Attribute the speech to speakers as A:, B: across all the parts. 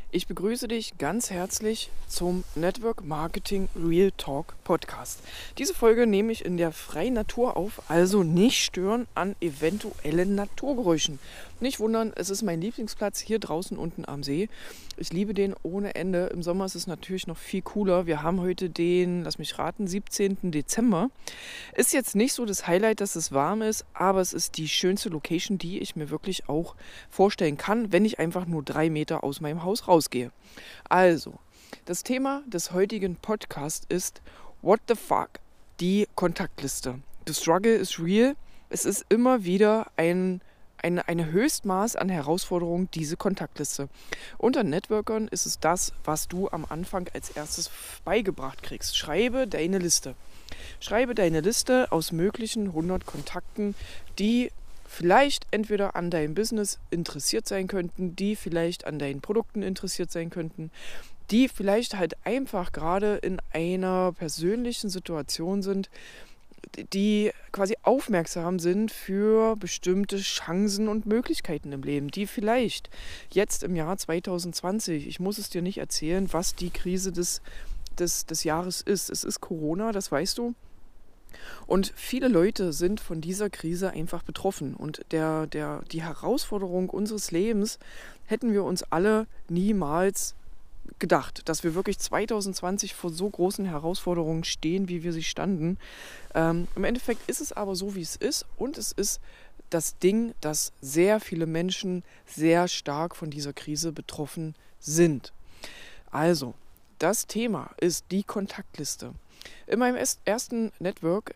A: Ich begrüße dich ganz herzlich zum Network Marketing Real Talk Podcast. Diese Folge nehme ich in der freien Natur auf, also nicht stören an eventuellen Naturgeräuschen. Nicht wundern, es ist mein Lieblingsplatz hier draußen unten am See. Ich liebe den ohne Ende. Im Sommer ist es natürlich noch viel cooler. Wir haben heute den, lass mich raten, 17. Dezember. Ist jetzt nicht so das Highlight, dass es warm ist, aber es ist die schönste Location, die ich mir wirklich auch vorstellen kann, wenn ich einfach nur 3 Meter aus meinem Haus rausgehe. Also, das Thema des heutigen Podcasts ist What the fuck? Die Kontaktliste. The struggle is real. Es ist immer wieder eine Höchstmaß an Herausforderungen, diese Kontaktliste. Unter Networkern ist es das, was du am Anfang als erstes beigebracht kriegst. Schreibe deine Liste. Schreibe deine Liste aus möglichen 100 Kontakten, die vielleicht entweder an deinem Business interessiert sein könnten, die vielleicht an deinen Produkten interessiert sein könnten, die vielleicht halt einfach gerade in einer persönlichen Situation sind, die quasi aufmerksam sind für bestimmte Chancen und Möglichkeiten im Leben, die vielleicht jetzt im Jahr 2020, ich muss es dir nicht erzählen, was die Krise des Jahres ist. Es ist Corona, das weißt du. Und viele Leute sind von dieser Krise einfach betroffen. Und die Herausforderung unseres Lebens hätten wir uns alle niemals gedacht, dass wir wirklich 2020 vor so großen Herausforderungen stehen, wie wir sie standen. Im Endeffekt ist es aber so, wie es ist. Und es ist das Ding, dass sehr viele Menschen sehr stark von dieser Krise betroffen sind. Also, das Thema ist die Kontaktliste. In meinem ersten Network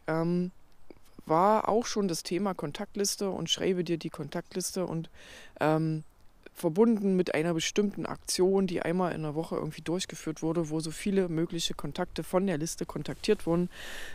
A: war auch schon das Thema Kontaktliste und schreibe dir die Kontaktliste und verbunden mit einer bestimmten Aktion, die einmal in der Woche irgendwie durchgeführt wurde, wo so viele mögliche Kontakte von der Liste kontaktiert wurden,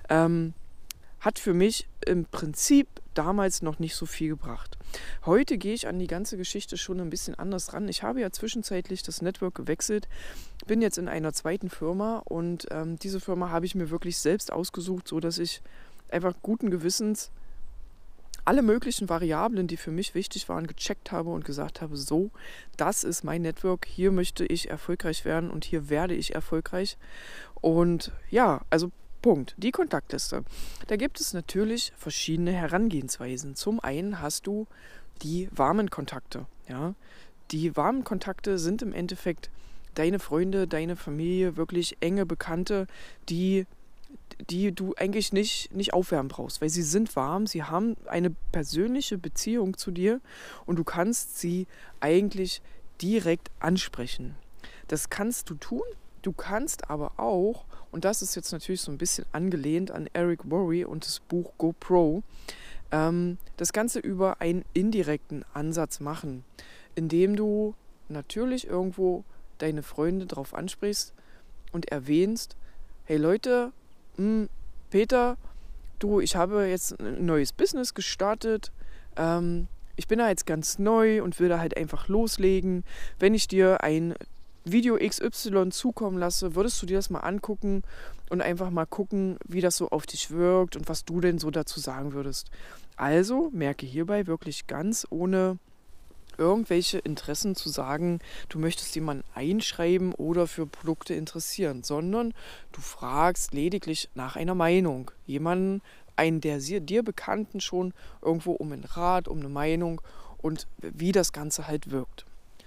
A: hat für mich im Prinzip damals noch nicht so viel gebracht. Heute gehe ich an die ganze Geschichte schon ein bisschen anders ran. Ich habe ja zwischenzeitlich das Network gewechselt, bin jetzt in einer zweiten Firma und diese Firma habe ich mir wirklich selbst ausgesucht, sodass ich einfach guten Gewissens alle möglichen Variablen, die für mich wichtig waren, gecheckt habe und gesagt habe, so, das ist mein Network, hier möchte ich erfolgreich werden und hier werde ich erfolgreich. Und ja, also Punkt, die Kontaktliste. Da gibt es natürlich verschiedene Herangehensweisen. Zum einen hast du die warmen Kontakte. Ja? Die warmen Kontakte sind im Endeffekt deine Freunde, deine Familie, wirklich enge Bekannte, die du eigentlich nicht aufwärmen brauchst, weil sie sind warm, sie haben eine persönliche Beziehung zu dir und du kannst sie eigentlich direkt ansprechen. Das kannst du tun, du kannst aber auch, und das ist jetzt natürlich so ein bisschen angelehnt an Eric Worre und das Buch Go Pro, das Ganze über einen indirekten Ansatz machen, indem du natürlich irgendwo deine Freunde darauf ansprichst und erwähnst, hey Leute, Peter, du, ich habe jetzt ein neues Business gestartet, ich bin da jetzt ganz neu und will da halt einfach loslegen. Wenn ich dir ein Video XY zukommen lasse, würdest du dir das mal angucken und einfach mal gucken, wie das so auf dich wirkt und was du denn so dazu sagen würdest. Also merke hierbei wirklich ganz ohne irgendwelche Interessen zu sagen, du möchtest jemanden einschreiben oder für Produkte interessieren, sondern du fragst lediglich nach einer Meinung. Einen der dir Bekannten schon irgendwo um einen Rat, um eine Meinung und wie das Ganze halt wirkt.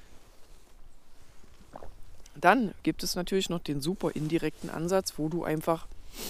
A: Dann gibt es natürlich noch den super indirekten Ansatz, wo du einfach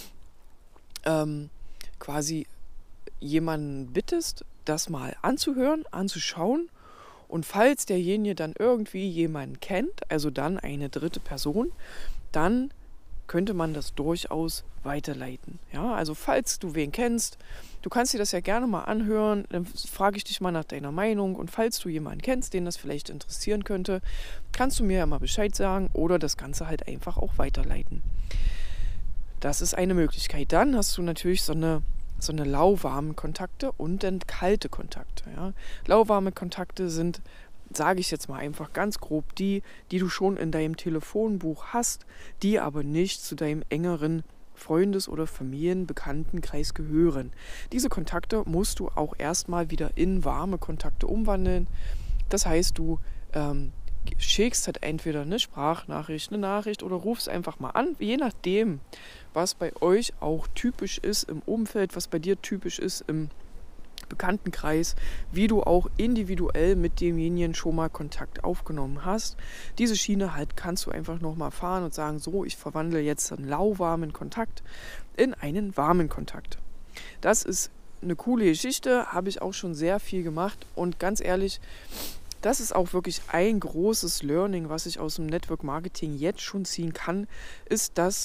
A: quasi jemanden bittest, das mal anzuhören, anzuschauen. Und falls derjenige dann irgendwie jemanden kennt, also dann eine dritte Person, dann könnte man das durchaus weiterleiten. Ja, also falls du wen kennst, du kannst dir das ja gerne mal anhören, dann frage ich dich mal nach deiner Meinung und falls du jemanden kennst, den das vielleicht interessieren könnte, kannst du mir ja mal Bescheid sagen oder das Ganze halt einfach auch weiterleiten. Das ist eine Möglichkeit. Dann hast du natürlich so eine lauwarmen Kontakte und dann kalte Kontakte. Ja. Lauwarme Kontakte sind, sage ich jetzt mal einfach ganz grob, die du schon in deinem Telefonbuch hast, die aber nicht zu deinem engeren Freundes- oder Familienbekanntenkreis gehören. Diese Kontakte musst du auch erstmal wieder in warme Kontakte umwandeln. Das heißt, du schickst halt entweder eine Sprachnachricht, eine Nachricht oder rufst einfach mal an, je nachdem, was bei euch auch typisch ist im Umfeld, was bei dir typisch ist im Bekanntenkreis, wie du auch individuell mit demjenigen schon mal Kontakt aufgenommen hast. Diese Schiene halt kannst du einfach nochmal fahren und sagen, so, ich verwandle jetzt einen lauwarmen Kontakt in einen warmen Kontakt. Das ist eine coole Geschichte, habe ich auch schon sehr viel gemacht und ganz ehrlich, das ist auch wirklich ein großes Learning, was ich aus dem Network Marketing jetzt schon ziehen kann, ist, dass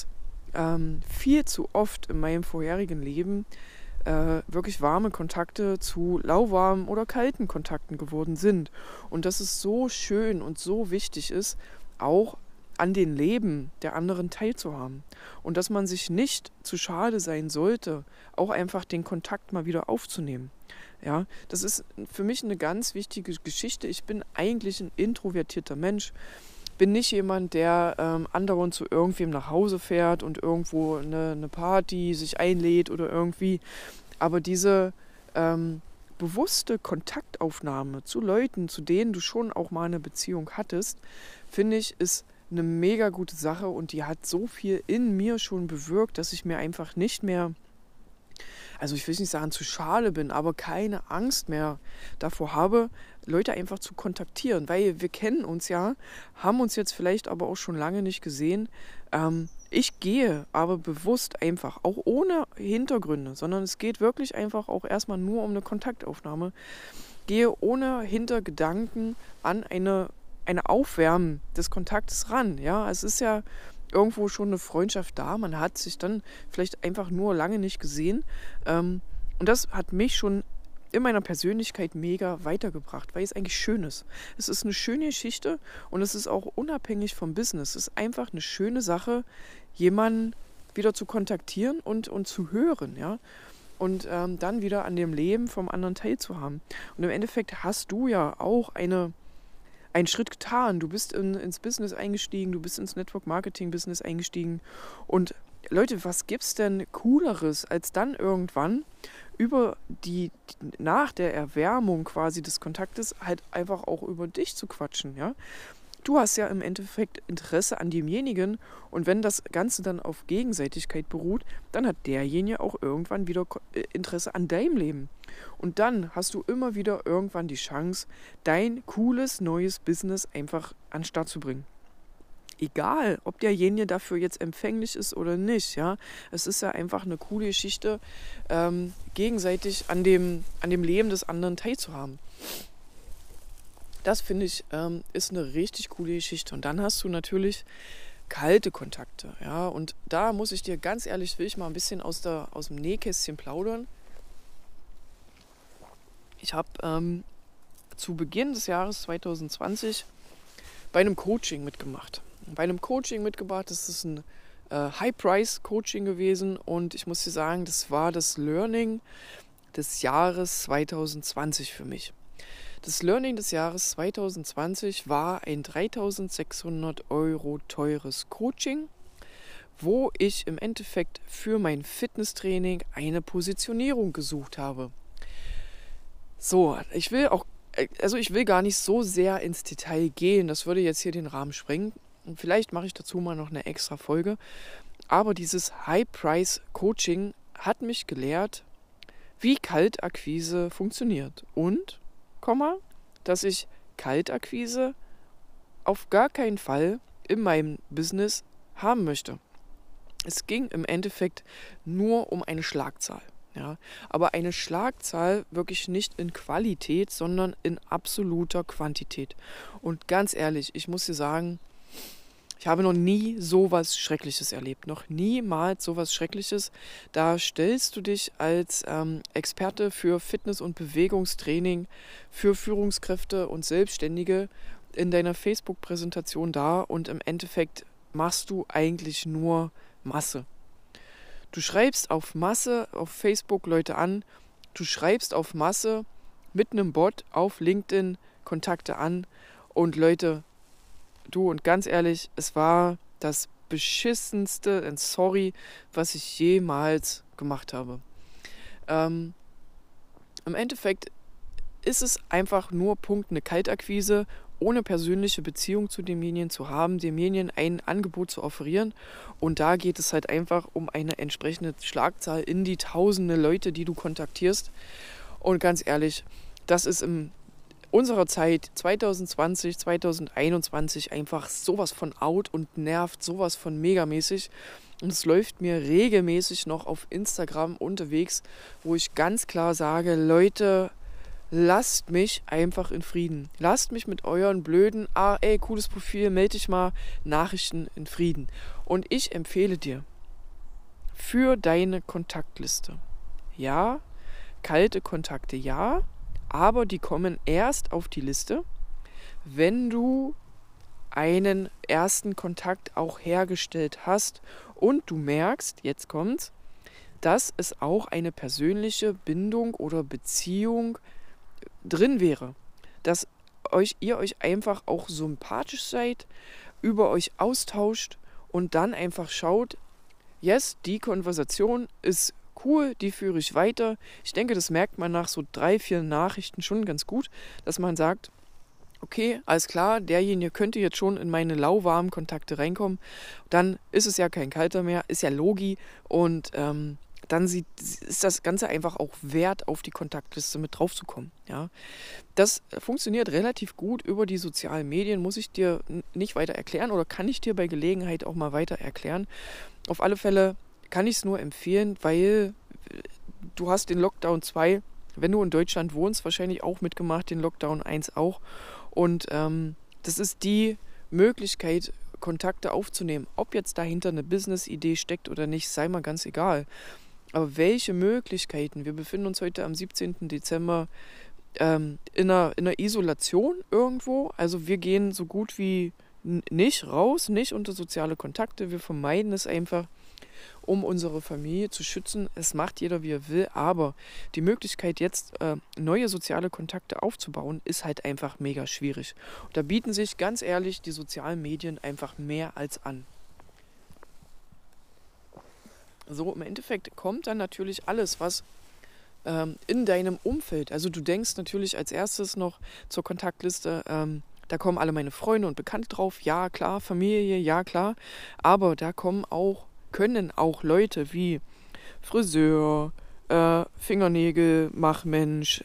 A: viel zu oft in meinem vorherigen Leben wirklich warme Kontakte zu lauwarmen oder kalten Kontakten geworden sind. Und dass es so schön und so wichtig ist, auch an den Leben der anderen teilzuhaben. Und dass man sich nicht zu schade sein sollte, auch einfach den Kontakt mal wieder aufzunehmen. Ja, das ist für mich eine ganz wichtige Geschichte. Ich bin eigentlich ein introvertierter Mensch. Bin nicht jemand, der andauernd zu irgendwem nach Hause fährt und irgendwo eine Party sich einlädt oder irgendwie. Aber diese bewusste Kontaktaufnahme zu Leuten, zu denen du schon auch mal eine Beziehung hattest, finde ich, ist eine mega gute Sache und die hat so viel in mir schon bewirkt, dass ich mir einfach nicht mehr, also ich will nicht sagen zu schade bin, aber keine Angst mehr davor habe, Leute einfach zu kontaktieren, weil wir kennen uns ja, haben uns jetzt vielleicht aber auch schon lange nicht gesehen. Ich gehe aber bewusst einfach, auch ohne Hintergründe, sondern es geht wirklich einfach auch erstmal nur um eine Kontaktaufnahme, gehe ohne Hintergedanken an eine Aufwärmen des Kontaktes ran. Ja, es ist ja irgendwo schon eine Freundschaft da. Man hat sich dann vielleicht einfach nur lange nicht gesehen. Und das hat mich schon in meiner Persönlichkeit mega weitergebracht, weil es eigentlich schön ist. Es ist eine schöne Geschichte und es ist auch unabhängig vom Business. Es ist einfach eine schöne Sache, jemanden wieder zu kontaktieren und zu hören, ja. Und dann wieder an dem Leben vom anderen teilzuhaben. Und im Endeffekt hast du ja auch einen Schritt getan. Du bist ins Business eingestiegen, du bist ins Network-Marketing-Business eingestiegen. Und Leute, was gibt's denn Cooleres, als dann irgendwann nach der Erwärmung quasi des Kontaktes halt einfach auch über dich zu quatschen, ja? Du hast ja im Endeffekt Interesse an demjenigen und wenn das Ganze dann auf Gegenseitigkeit beruht, dann hat derjenige auch irgendwann wieder Interesse an deinem Leben. Und dann hast du immer wieder irgendwann die Chance, dein cooles neues Business einfach an den Start zu bringen. Egal, ob derjenige dafür jetzt empfänglich ist oder nicht, ja. Es ist ja einfach eine coole Geschichte, gegenseitig an dem Leben des anderen teilzuhaben. Das finde ich ist eine richtig coole Geschichte. Und dann hast du natürlich kalte Kontakte, ja. Und da muss ich dir ganz ehrlich, will ich mal ein bisschen aus dem Nähkästchen plaudern. Ich habe zu Beginn des Jahres 2020 bei einem Coaching mitgemacht. Das ist ein High-Price-Coaching gewesen und ich muss dir sagen, das war das Learning des Jahres 2020 für mich. Das Learning des Jahres 2020 war ein 3.600 € teures Coaching, wo ich im Endeffekt für mein Fitnesstraining eine Positionierung gesucht habe. So, ich will gar nicht so sehr ins Detail gehen, das würde jetzt hier den Rahmen sprengen. Und vielleicht mache ich dazu mal noch eine extra Folge. Aber dieses High-Price-Coaching hat mich gelehrt, wie Kaltakquise funktioniert. Und, dass ich Kaltakquise auf gar keinen Fall in meinem Business haben möchte. Es ging im Endeffekt nur um eine Schlagzahl. Ja, aber eine Schlagzahl wirklich nicht in Qualität, sondern in absoluter Quantität. Und ganz ehrlich, ich muss dir sagen, ich habe noch nie sowas Schreckliches erlebt. Noch niemals sowas Schreckliches. Da stellst du dich als Experte für Fitness- und Bewegungstraining für Führungskräfte und Selbstständige in deiner Facebook-Präsentation dar und im Endeffekt machst du eigentlich nur Masse. Du schreibst auf Masse auf Facebook Leute an, du schreibst auf Masse mit einem Bot auf LinkedIn Kontakte an und Leute, du und ganz ehrlich, es war das beschissenste, and sorry, was ich jemals gemacht habe. Im Endeffekt ist es einfach nur Punkt eine Kaltakquise ohne persönliche Beziehung zu demjenigen zu haben, demjenigen ein Angebot zu offerieren. Und da geht es halt einfach um eine entsprechende Schlagzahl in die tausende Leute, die du kontaktierst. Und ganz ehrlich, das ist in unserer Zeit 2020, 2021 einfach sowas von out und nervt sowas von megamäßig. Und es läuft mir regelmäßig noch auf Instagram unterwegs, wo ich ganz klar sage, Leute, lasst mich einfach in Frieden. Lasst mich mit euren blöden, cooles Profil, melde dich mal, Nachrichten in Frieden. Und ich empfehle dir, für deine Kontaktliste, ja, kalte Kontakte, ja, aber die kommen erst auf die Liste, wenn du einen ersten Kontakt auch hergestellt hast und du merkst, jetzt kommt's, dass es auch eine persönliche Bindung oder Beziehung drin wäre, dass ihr euch einfach auch sympathisch seid, über euch austauscht und dann einfach schaut, yes, die Konversation ist cool, die führe ich weiter. Ich denke, das merkt man nach so 3, 4 Nachrichten schon ganz gut, dass man sagt, okay, alles klar, derjenige könnte jetzt schon in meine lauwarmen Kontakte reinkommen. Dann ist es ja kein kalter mehr, ist ja Logi und dann ist das Ganze einfach auch wert, auf die Kontaktliste mit drauf zu kommen. Ja? Das funktioniert relativ gut über die sozialen Medien, muss ich dir nicht weiter erklären oder kann ich dir bei Gelegenheit auch mal weiter erklären. Auf alle Fälle kann ich es nur empfehlen, weil du hast den Lockdown 2, wenn du in Deutschland wohnst, wahrscheinlich auch mitgemacht, den Lockdown 1 auch. Und das ist die Möglichkeit, Kontakte aufzunehmen. Ob jetzt dahinter eine Business-Idee steckt oder nicht, sei mal ganz egal. Aber welche Möglichkeiten? Wir befinden uns heute am 17. Dezember in einer Isolation irgendwo. Also wir gehen so gut wie nicht raus, nicht unter soziale Kontakte. Wir vermeiden es einfach, um unsere Familie zu schützen. Es macht jeder, wie er will. Aber die Möglichkeit jetzt, neue soziale Kontakte aufzubauen, ist halt einfach mega schwierig. Und da bieten sich, ganz ehrlich, die sozialen Medien einfach mehr als an. So, im Endeffekt kommt dann natürlich alles, was in deinem Umfeld, also du denkst natürlich als erstes noch zur Kontaktliste, da kommen alle meine Freunde und Bekannte drauf, ja klar, Familie, ja klar, aber da können auch Leute wie Friseur, Fingernägel, Machmensch,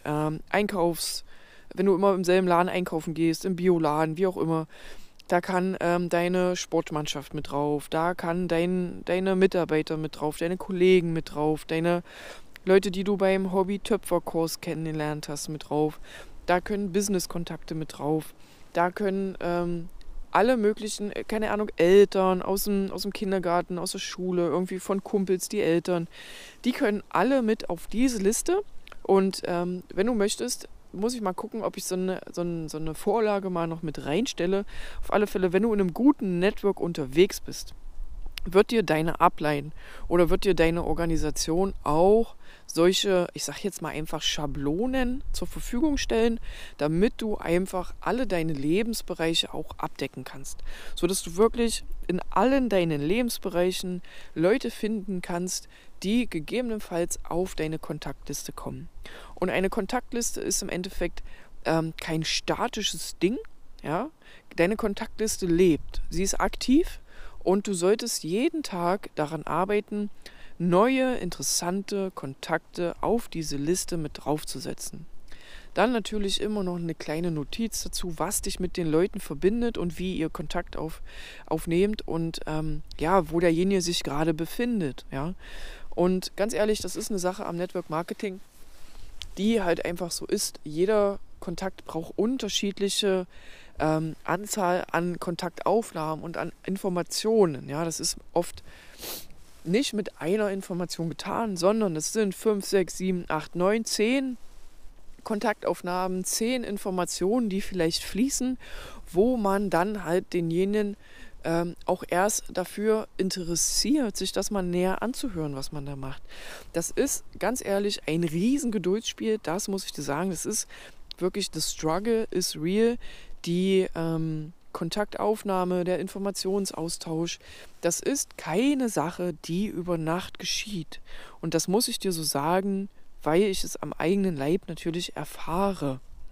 A: wenn du immer im selben Laden einkaufen gehst, im Bioladen, wie auch immer, da kann deine Sportmannschaft mit drauf, da kann deine Mitarbeiter mit drauf, deine Kollegen mit drauf, deine Leute, die du beim Hobby-Töpferkurs kennengelernt hast, mit drauf. Da können Business-Kontakte mit drauf. Da können alle möglichen, keine Ahnung, Eltern aus dem Kindergarten, aus der Schule, irgendwie von Kumpels, die Eltern, die können alle mit auf diese Liste. Und wenn du möchtest, muss ich mal gucken, ob ich so eine Vorlage mal noch mit reinstelle. Auf alle Fälle, wenn du in einem guten Network unterwegs bist, wird dir deine Upline oder wird dir deine Organisation auch solche, ich sag jetzt mal einfach Schablonen zur Verfügung stellen, damit du einfach alle deine Lebensbereiche auch abdecken kannst, sodass du wirklich in allen deinen Lebensbereichen Leute finden kannst, die gegebenenfalls auf deine Kontaktliste kommen. Und eine Kontaktliste ist im Endeffekt kein statisches Ding, ja? Deine Kontaktliste lebt, sie ist aktiv. Und du solltest jeden Tag daran arbeiten, neue, interessante Kontakte auf diese Liste mit draufzusetzen. Dann natürlich immer noch eine kleine Notiz dazu, was dich mit den Leuten verbindet und wie ihr Kontakt aufnehmt und wo derjenige sich gerade befindet. Ja? Und ganz ehrlich, das ist eine Sache am Network Marketing, die halt einfach so ist. Jeder Kontakt braucht unterschiedliche Anzahl an Kontaktaufnahmen und an Informationen. Ja, das ist oft nicht mit einer Information getan, sondern es sind 5, 6, 7, 8, 9, 10 Kontaktaufnahmen, 10 Informationen, die vielleicht fließen, wo man dann halt denjenigen auch erst dafür interessiert, sich das mal näher anzuhören, was man da macht. Das ist, ganz ehrlich, ein riesen Geduldsspiel, das muss ich dir sagen. Das ist wirklich, the struggle is real. Die Kontaktaufnahme, der Informationsaustausch, das ist keine Sache, die über Nacht geschieht. Und das muss ich dir so sagen, weil ich es am eigenen Leib natürlich erfahre.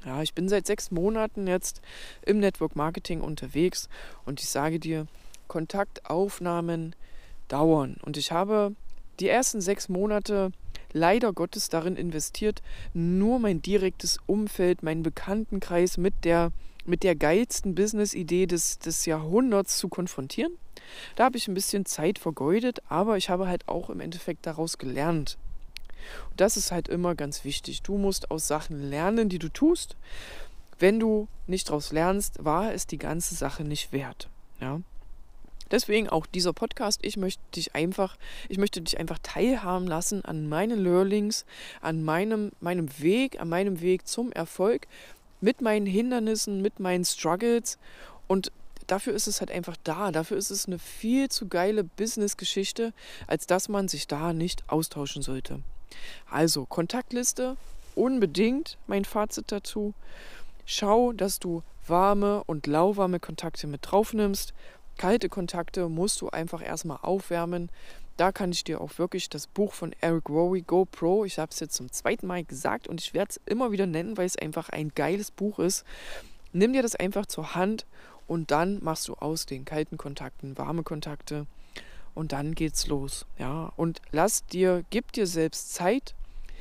A: Ja, ich bin seit 6 Monaten jetzt im Network Marketing unterwegs und ich sage dir, Kontaktaufnahmen dauern. Und ich habe die ersten 6 Monate leider Gottes darin investiert, nur mein direktes Umfeld, meinen Bekanntenkreis mit der geilsten Business-Idee des Jahrhunderts zu konfrontieren. Da habe ich ein bisschen Zeit vergeudet, aber ich habe halt auch im Endeffekt daraus gelernt. Und das ist halt immer ganz wichtig. Du musst aus Sachen lernen, die du tust. Wenn du nicht daraus lernst, war es die ganze Sache nicht wert. Ja? Deswegen auch dieser Podcast. Ich möchte dich einfach teilhaben lassen an meinen Learnings, an meinem Weg zum Erfolg, mit meinen Hindernissen, mit meinen Struggles. Und dafür ist es halt einfach da. Dafür ist es eine viel zu geile Business-Geschichte, als dass man sich da nicht austauschen sollte. Also Kontaktliste, unbedingt mein Fazit dazu. Schau, dass du warme und lauwarme Kontakte mit drauf nimmst. Kalte Kontakte musst du einfach erstmal aufwärmen. Da kann ich dir auch wirklich das Buch von Eric Worre, Go Pro, ich habe es jetzt zum 2. Mal gesagt und ich werde es immer wieder nennen, weil es einfach ein geiles Buch ist. Nimm dir das einfach zur Hand und dann machst du aus den kalten Kontakten warme Kontakte und dann geht's los. Ja? Und gib dir selbst Zeit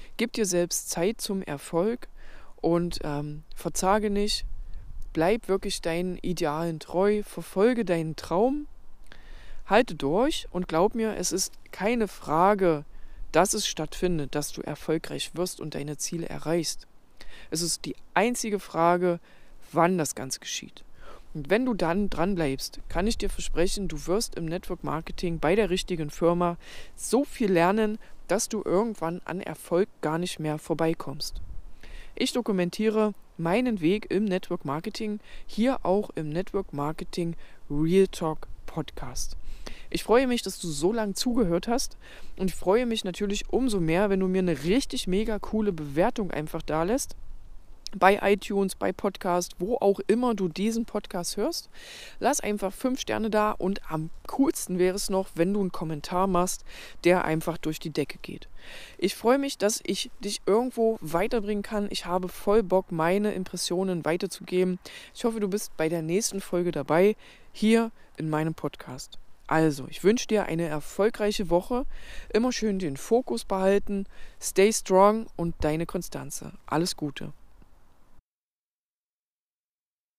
A: zum Erfolg und verzage nicht. Bleib wirklich deinen Idealen treu, verfolge deinen Traum, halte durch und glaub mir, es ist keine Frage, dass es stattfindet, dass du erfolgreich wirst und deine Ziele erreichst. Es ist die einzige Frage, wann das Ganze geschieht. Und wenn du dann dran bleibst, kann ich dir versprechen, du wirst im Network Marketing bei der richtigen Firma so viel lernen, dass du irgendwann an Erfolg gar nicht mehr vorbeikommst. Ich dokumentiere meinen Weg im Network Marketing, hier auch im Network Marketing Real Talk Podcast. Ich freue mich, dass du so lange zugehört hast und ich freue mich natürlich umso mehr, wenn du mir eine richtig mega coole Bewertung einfach da lässt. Bei iTunes, bei Podcast, wo auch immer du diesen Podcast hörst. Lass einfach 5 Sterne da und am coolsten wäre es noch, wenn du einen Kommentar machst, der einfach durch die Decke geht. Ich freue mich, dass ich dich irgendwo weiterbringen kann. Ich habe voll Bock, meine Impressionen weiterzugeben. Ich hoffe, du bist bei der nächsten Folge dabei, hier in meinem Podcast. Also, ich wünsche dir eine erfolgreiche Woche. Immer schön den Fokus behalten. Stay strong und deine Konstanze. Alles Gute.